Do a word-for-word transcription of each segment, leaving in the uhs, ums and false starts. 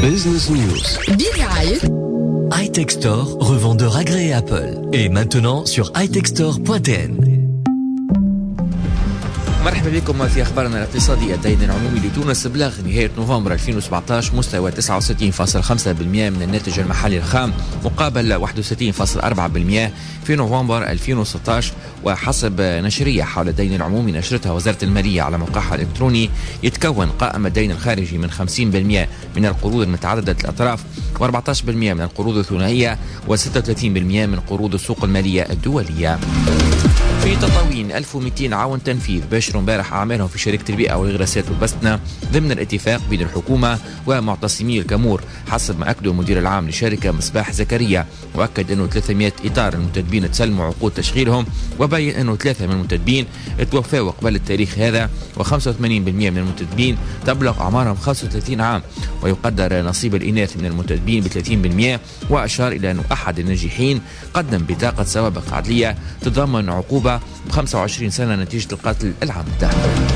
Business News برعاية iTech Store, revendeur agréé Apple. Et maintenant sur i tech store point t n. مرحبا بكم في أخبارنا الاقتصادية. الدين العمومي لتونس بلغ نهاية نوفمبر ألفين وسبعطاش مستوى تسعة وستين فاصلة خمسة بالمئة من الناتج المحلي الخام مقابل واحد وستين فاصلة أربعة بالمئة في نوفمبر ألفين وستطاش. وحسب نشرية حول الدين العمومي نشرتها وزارة المالية على موقعها الإلكتروني، يتكون قائم الدين الخارجي من خمسين بالمئة من القروض المتعددة الأطراف وأربعة عشر بالمئة من القروض الثنائية وستة وثلاثين بالمئة من قروض السوق المالية الدولية. في تطاوين ألف ومئتين عاون تنفيذ باشروا امبارح أعمالهم في شركة البيئة والغراسات والبسنة ضمن الاتفاق بين الحكومة ومعتصمي الكامور، حسب ما أكده المدير العام للشركة مصباح زكريا. وأكد أنه ثلاثمئة إطار المنتدبين تسلموا عقود تشغيلهم، وبين أنه ثلاثة من المنتدبين توفوا قبل التاريخ هذا، وخمسة وثمانين بالمئة من المنتدبين تبلغ أعمارهم خمسة وثلاثين عام، ويقدر نصيب الإناث من المنتدبين ب ثلاثين بالمئة. وأشار إلى أنه أحد الناجحين قدم بطاقة سوابق عدلية تتضمن عقوبة بخمسة وعشرين سنة نتيجة القتل العمد.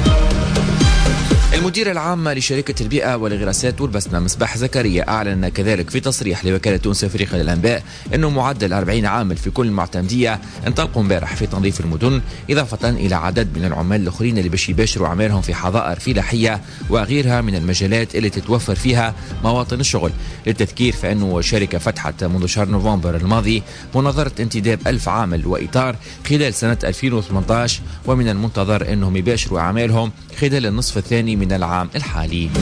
المدير العام لشركة البيئة والغراسات والبسنة مصباح زكريا أعلن كذلك في تصريح لوكالة تونس أفريقيا للأنباء أنه معدل أربعين عامل في كل معتمدية انطلقوا امبارح في تنظيف المدن، إضافة إلى عدد من العمال الآخرين اللي باش يباشروا أعمالهم في حظائر فلاحية وغيرها من المجالات اللي تتوفر فيها مواطن الشغل. للتذكير فإنه الشركة فتحت منذ شهر نوفمبر الماضي مناظرة انتداب ألف عامل وإطار خلال سنة ألفين وثمانطاش، ومن المنتظر أنهم يباشروا أعمالهم خلال النصف الثاني من العام الحالي.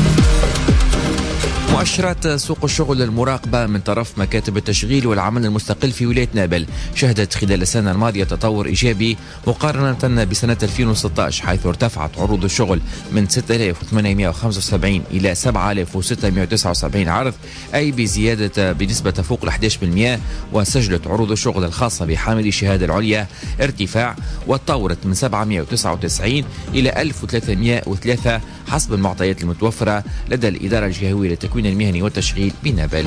مؤشرات سوق الشغل المراقبة من طرف مكاتب التشغيل والعمل المستقل في ولاية نابل شهدت خلال السنة الماضية تطور إيجابي مقارنة بسنة ألفين وستطاش، حيث ارتفعت عروض الشغل من ستة آلاف وثمانمئة وخمسة وسبعين إلى سبعة آلاف وستمئة وتسعة وسبعين عرض، أي بزيادة بنسبة تفوق ال إحدى عشر بالمئة. وسجلت عروض الشغل الخاصة بحاملي الشهادة العليا ارتفاع، وتطورت من سبعمئة وتسعة وتسعين إلى ألف وثلاثمئة وثلاثة حسب المعطيات المتوفرة لدى الإدارة الجهوية للتكوين المهني والتشغيل بنابل.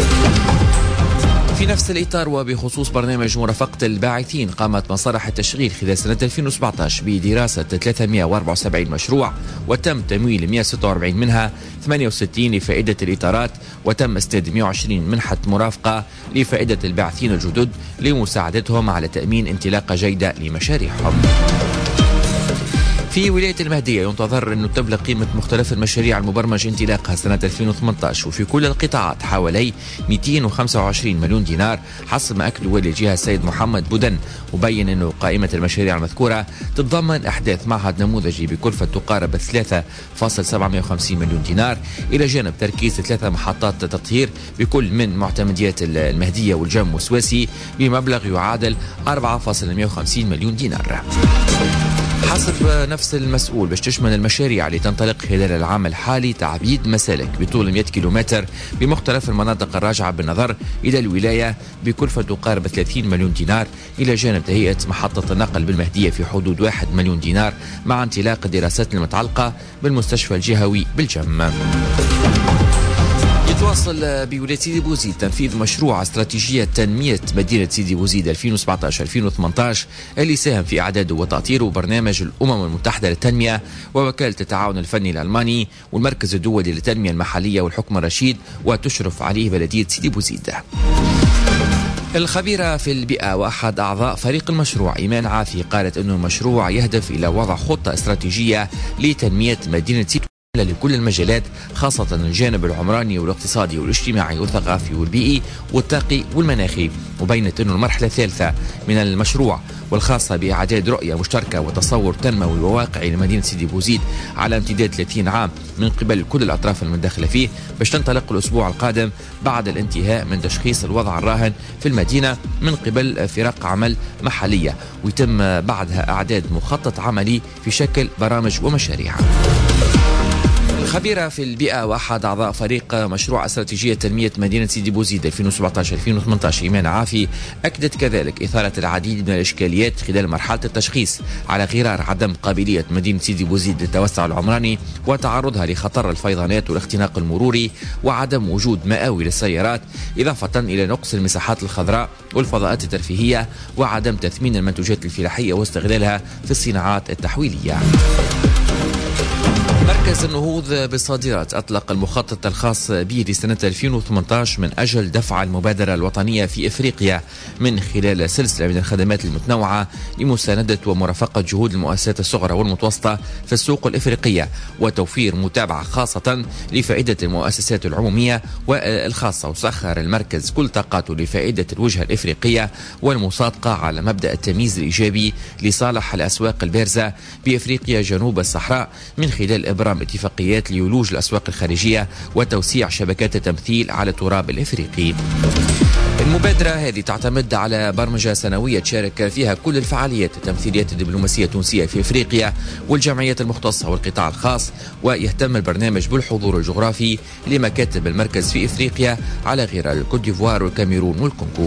في نفس الإطار وبخصوص برنامج مرافقة الباعثين، قامت مصالح التشغيل خلال سنة ألفين وسبعطاش بدراسة ثلاثمئة وأربعة وسبعين مشروع، وتم تمويل مئة وستة وأربعين منها، ثمانية وستين لفائدة الإطارات، وتم استاد مئة وعشرين منحة مرافقة لفائدة الباعثين الجدد لمساعدتهم على تأمين انطلاقة جيدة لمشاريعهم. في ولاية المهدية ينتظر أنه تبلغ قيمة مختلف المشاريع المبرمج انطلاقها سنة ألفين وثمانطاش وفي كل القطاعات حوالي مئتين وخمسة وعشرين مليون دينار، حسب ما أكد والي الجهة السيد محمد بودن. وبين أنه قائمة المشاريع المذكورة تتضمن أحداث معهد نموذجي بكلفة تقارب ثلاثة فاصلة سبعمئة وخمسين مليون دينار، إلى جانب تركيز ثلاثة محطات تطهير بكل من معتمديات المهدية والجم والسواسي بمبلغ يعادل أربعة فاصلة مئة وخمسين مليون دينار. حسب نفس المسؤول باش تشمل المشاريع اللي تنطلق خلال العام الحالي تعبيد مسالك بطول مئة كيلومتر بمختلف المناطق الراجعة بالنظر إلى الولاية بكلفة تقارب ثلاثين مليون دينار، إلى جانب تهيئة محطة النقل بالمهدية في حدود واحد مليون دينار مع انطلاق الدراسات المتعلقة بالمستشفى الجهوي بالجم. يتواصل بولاية سيدي بوزيد تنفيذ مشروع استراتيجية تنمية مدينة سيدي بوزيد ألفين وسبعطاش ألفين وثمانطاش اللي ساهم في إعداده وتأطيره برنامج الأمم المتحدة للتنمية ووكالة التعاون الفني الألماني والمركز الدولي للتنمية المحلية والحكم الرشيد، وتشرف عليه بلدية سيدي بوزيد. الخبيرة في البيئة وأحد أعضاء فريق المشروع إيمان عافي قالت أنه المشروع يهدف إلى وضع خطة استراتيجية لتنمية مدينة سيدي لكل المجالات، خاصة الجانب العمراني والاقتصادي والاجتماعي والثقافي والبيئي والطاقي والمناخي. وبينت أنه المرحلة الثالثة من المشروع والخاصة بإعداد رؤية مشتركة وتصور تنموي وواقعي لمدينة سيدي بوزيد على امتداد ثلاثين عام من قبل كل الأطراف المندخلة فيه، باش تنطلق الأسبوع القادم بعد الانتهاء من تشخيص الوضع الراهن في المدينة من قبل فرق عمل محلية، ويتم بعدها إعداد مخطط عملي في شكل برامج ومشاريع. الخبيرة في البيئة وأحد أعضاء فريق مشروع استراتيجية تنمية مدينة سيدي بوزيد ألفين وسبعطاش ألفين وثمانطاش إيمان عافي أكدت كذلك إثارة العديد من الإشكاليات خلال مرحلة التشخيص على غرار عدم قابلية مدينة سيدي بوزيد للتوسع العمراني وتعرضها لخطر الفيضانات والاختناق المروري وعدم وجود مآوي للسيارات، إضافة إلى نقص المساحات الخضراء والفضاءات الترفيهية وعدم تثمين المنتوجات الفلاحية واستغلالها في الصناعات التحويلية. مركز النهوض بالصادرات أطلق المخطط الخاص به لسنة ألفين وثمانية عشر من أجل دفع المبادرة الوطنية في إفريقيا من خلال سلسلة من الخدمات المتنوعة لمساندة ومرافقة جهود المؤسسات الصغرى والمتوسطة في السوق الإفريقية وتوفير متابعة خاصة لفائدة المؤسسات العمومية والخاصة. وسخر المركز كل طاقاته لفائدة الوجهة الإفريقية والمصادقة على مبدأ التمييز الإيجابي لصالح الأسواق البارزة بإفريقيا جنوب الصحراء من خلال إبرام اتفاقيات لولوج الأسواق الخارجية وتوسيع شبكات التمثيل على التراب الإفريقي. المبادرة هذه تعتمد على برمجة سنوية تشارك فيها كل الفعاليات التمثيليات الدبلوماسية التونسية في إفريقيا والجمعيات المختصة والقطاع الخاص، ويهتم البرنامج بالحضور الجغرافي لمكاتب المركز في إفريقيا على غرار الكوت ديفوار والكاميرون والكونغو.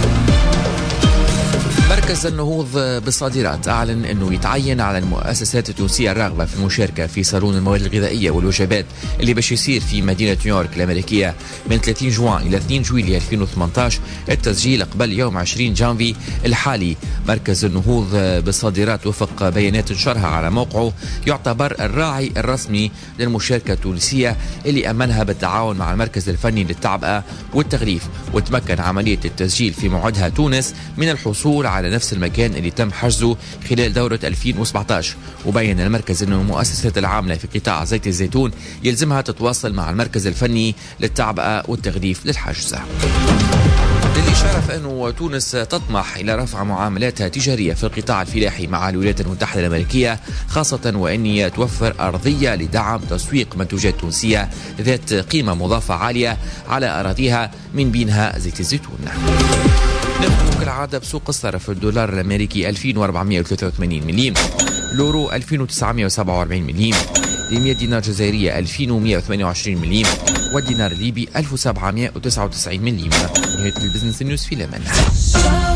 مركز النهوض بالصادرات أعلن أنه يتعين على المؤسسات التونسية الراغبة في المشاركة في صالون المواد الغذائية والوجبات اللي باش يصير في مدينة نيويورك الأمريكية من ثلاثين جوان إلى اثنين جويلية ألفين وثمانية عشر التسجيل قبل يوم عشرين جانفي الحالي. مركز النهوض بالصادرات وفق بيانات نشرها على موقعه يعتبر الراعي الرسمي للمشاركة التونسية اللي أمنها بالتعاون مع المركز الفني للتعبئة والتغليف، وتمكن عملية التسجيل في موعدها تونس من الحصول على على نفس المكان اللي تم حجزه خلال دورة ألفين وسبعة عشر. وبين المركز أن المؤسسات العاملة في قطاع زيت الزيتون يلزمها تتواصل مع المركز الفني للتعبئة والتغليف للحجز. للإشارة فإنه تونس تطمح إلى رفع معاملاتها التجارية في القطاع الفلاحي مع الولايات المتحدة الأمريكية، خاصة وأن توفر أرضية لدعم تسويق منتوجات تونسية ذات قيمة مضافة عالية على أراضيها من بينها زيت الزيتون. نختم كالعادة بسوق الصرف. الدولار الأمريكي ألفين وأربعمائة وثلاثة وثمانين مليم، اليورو ألفين وتسعمائة وسبعة وأربعين مليم، المية دينار جزائرية ألفين ومائة وثمانية وعشرين مليم، والدينار الليبي ألف وسبعمائة وتسعة وتسعين مليم. نهاية البزنس نيوز في الأمان.